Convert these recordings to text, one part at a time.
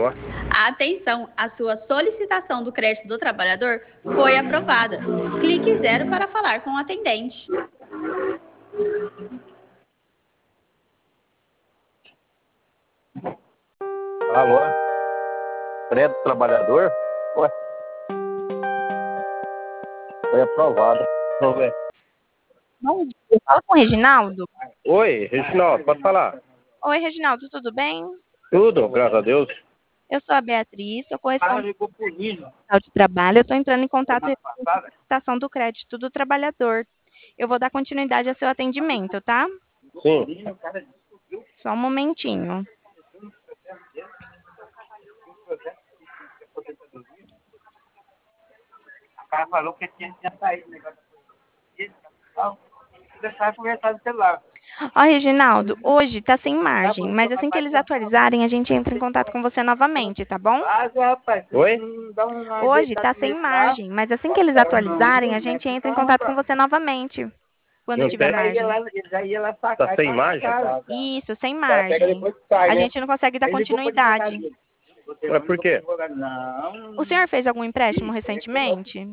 Atenção, a sua solicitação do crédito do trabalhador foi aprovada. Clique 0 para falar com o atendente. Alô? Crédito trabalhador? Ué. Foi aprovado. Vamos ver. Bom dia, fala com o Reginaldo. Oi, Reginaldo, pode falar? Oi, Reginaldo, tudo bem? Tudo, graças a Deus. Eu sou a Beatriz, sou correspondente de trabalho. Eu estou entrando em contato com a solicitação do crédito do trabalhador. Eu vou dar continuidade ao seu atendimento, tá? Sim. Só um momentinho. O cara falou que tinha saído o negócio. Deixar conversar no celular. Ó, Reginaldo, hoje está sem margem, mas assim que eles atualizarem, a gente entra em contato com você novamente, tá bom? Oi? Hoje está sem margem, mas assim que eles atualizarem, a gente entra em contato com você novamente, quando Não tiver tem? margem. Tá sem imagem? Isso, sem margem. A gente não consegue dar continuidade. Mas por quê? O senhor fez algum empréstimo recentemente?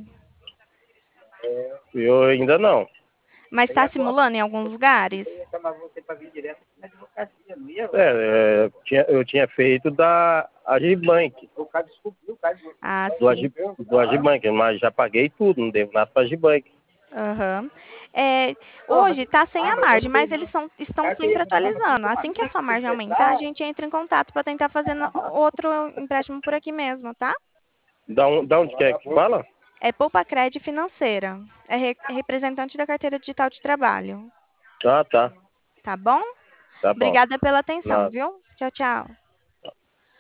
Eu ainda não. Mas está simulando em alguns lugares? Eu tinha feito da Agibank. Ah, Do sim. Agibank, mas já paguei tudo, não devo nada para Agibank. Aham. Hoje está sem a margem, mas eles estão sempre atualizando. Assim que a sua margem aumentar, a gente entra em contato para tentar fazer outro empréstimo por aqui mesmo, tá? Da onde que é que fala? É Poupa Crédito Financeira. É representante da carteira digital de trabalho. Ah, tá. Tá bom? Tá bom. Obrigada pela atenção, Nada. viu? Tchau, tchau.